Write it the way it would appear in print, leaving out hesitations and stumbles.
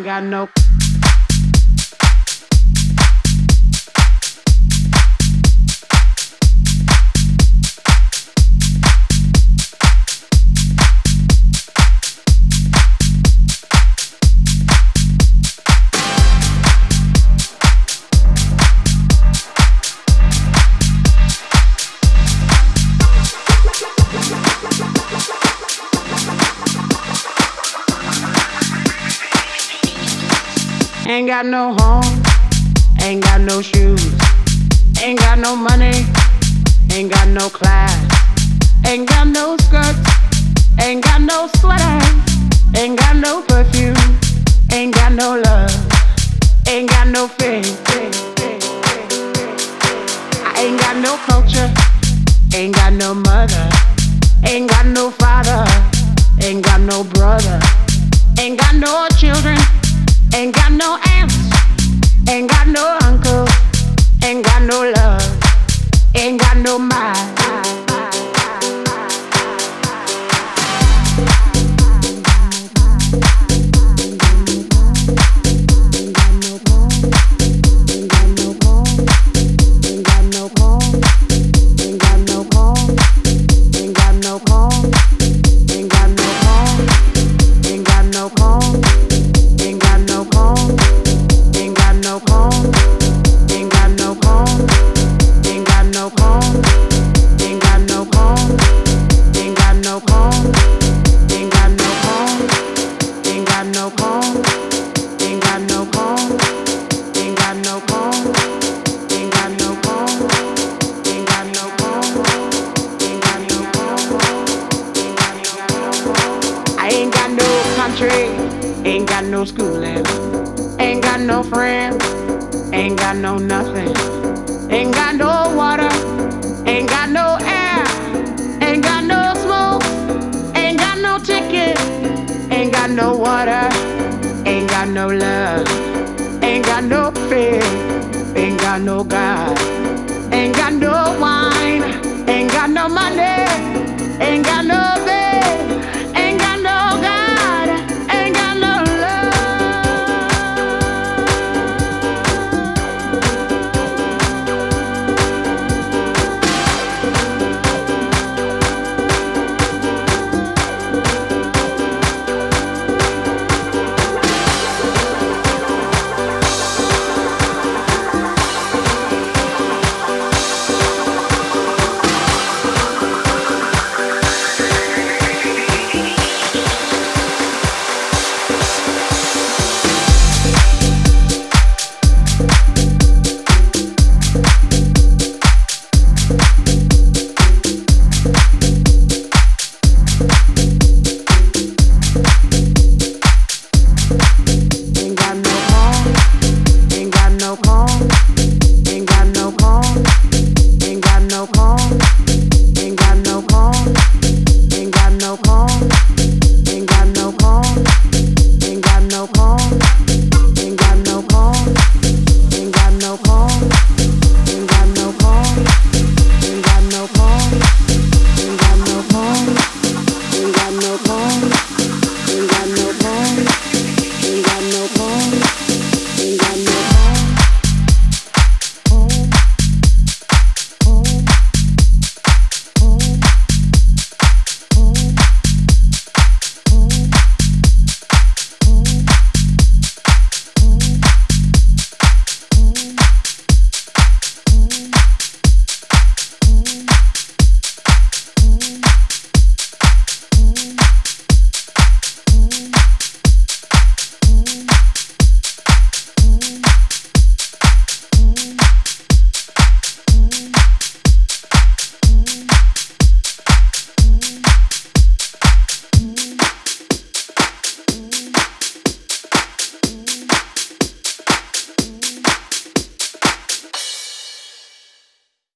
got no. Ain't got no home, ain't got no shoes, ain't got no money, ain't got no class, ain't got no skirts, ain't got no sweater, ain't got no perfume, ain't got no love, ain't got no faith. I ain't got no culture, ain't got no mother, ain't got no father, ain't got no brother, ain't got no children. Ain't got no aunts, ain't got no uncle, ain't got no love, ain't got no mind. Ain't got no schooling, ain't got no friends, ain't got no nothing, ain't got no water, ain't got no air, ain't got no smoke, ain't got no ticket, ain't got no water, ain't got no love, ain't got no faith, ain't got no God, ain't got no wine, ain't got no money, ain't got no bed, ain't got no God. Ain't got no